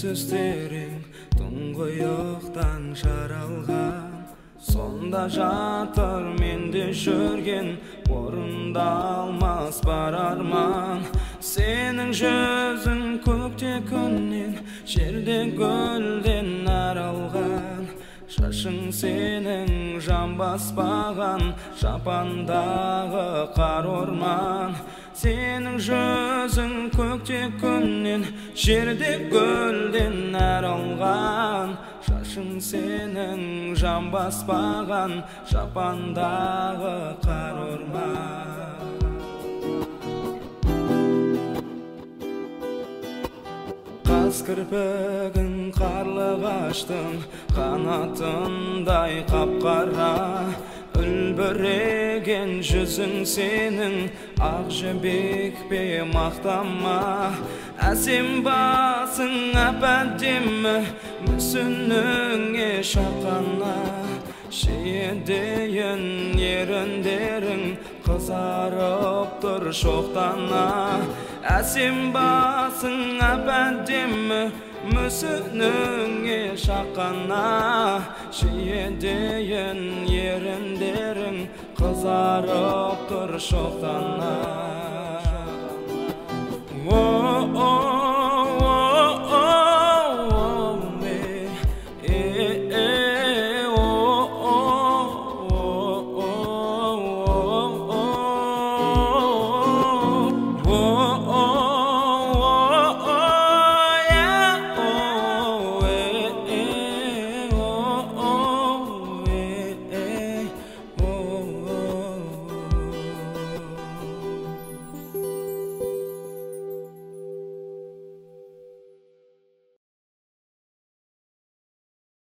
Sözlerin тұңғиықтан жаралған, сонда жатыр менде жүрген орындалмас бар арман. Сенің жүзің көкте күннен, жерде гүлден аралған. Шашың сенің жан баспаған жапандағы қар орман. Сенің жүзің көкте күннен, жерде гүлден аралған. Шашың сенің жан баспаған жапандағы қар орман. Қаз кірпігін қарлығаштың қанатындай қап-қара. Үлбіреген жүзің сенің ақ жібек пе мақтама. Әсем басың әп-әдемі мүсініңе шаққана. Шиедейін еріндерің қызарып тұр шоқтана. Әсем басың әп-әдемі мүсініңе шаққана. Шиедейін еріндерің қызарып тұр шоқтана.